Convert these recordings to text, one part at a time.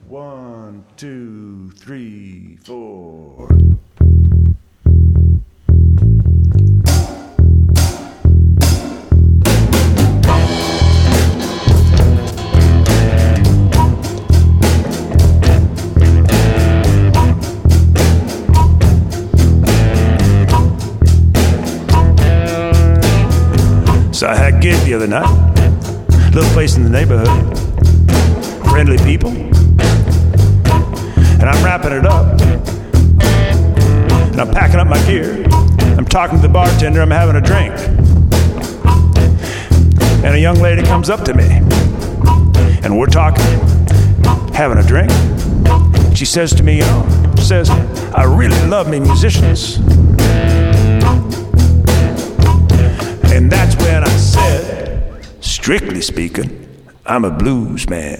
1, 2, 3, 4. So I had a gig the other night, little place in the neighborhood, friendly people, and I'm wrapping it up, and I'm packing up my gear, I'm talking to the bartender, I'm having a drink, and a young lady comes up to me, and we're talking, having a drink. She says to me, I really love me musicians. And that's when I said, strictly speaking, I'm a blues man.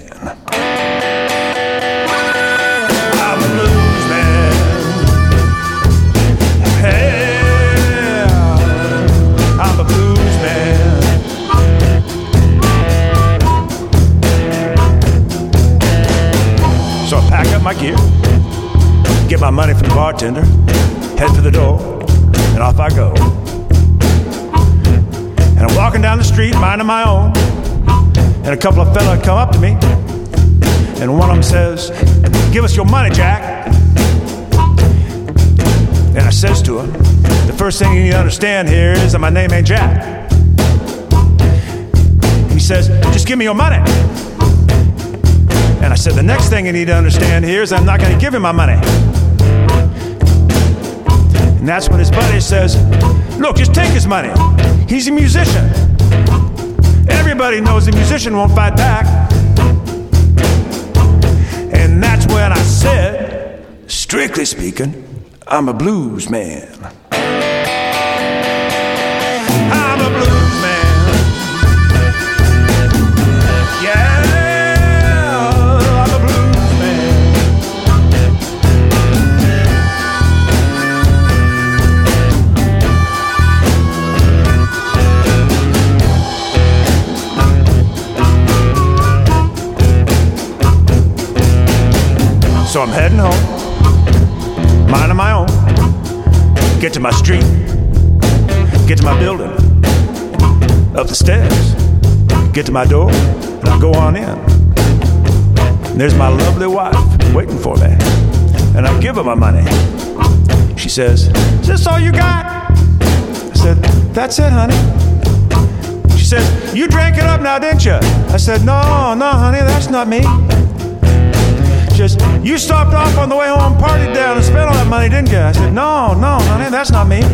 I'm a blues man. Hey, I'm a blues man. So I pack up my gear, get my money from the bartender, head for the door, and off I go. And I'm walking down the street, minding my own, and a couple of fellas come up to me, and one of them says, "Give us your money, Jack." And I says to him, "The first thing you need to understand here is that my name ain't Jack." He says, "Just give me your money." And I said, "The next thing you need to understand here is I'm not going to give him my money." And that's when his buddy says, "Look, just take his money. He's a musician. Everybody knows a musician won't fight back." And that's when I said, strictly speaking, I'm a blues man. I'm a blues man. Yeah, I'm a blues man. So I'm heading home, minding my own, get to my street, get to my building, up the stairs, get to my door, and I go on in. And there's my lovely wife waiting for me, and I give her my money. She says, "Is this all you got?" I said, "That's it, honey." She says, "You drank it up now, didn't you?" I said, No, honey, that's not me. Just, "You stopped off on the way home, partied down, and spent all that money, didn't you?" I said, No, honey, that's not me.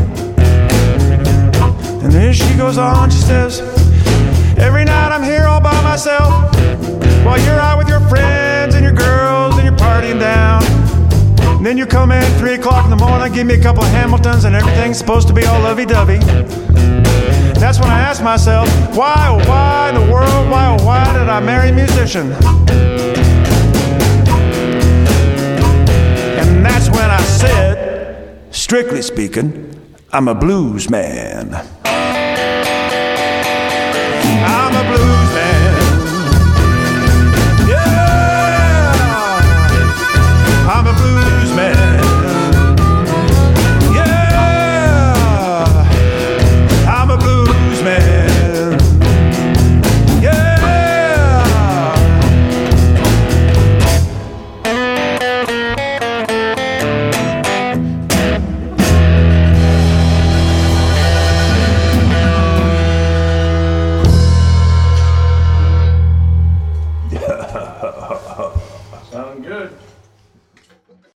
And then she goes on, she says, "Every night I'm here all by myself, while you're out with your friends and your girls, and you're partying down. And then you come in at 3 o'clock in the morning, give me a couple of Hamiltons, and everything's supposed to be all lovey-dovey." That's when I asked myself, why, oh why in the world, why, oh why did I marry a musician? And that's when I said, strictly speaking, I'm a blues man. I'm a blues man.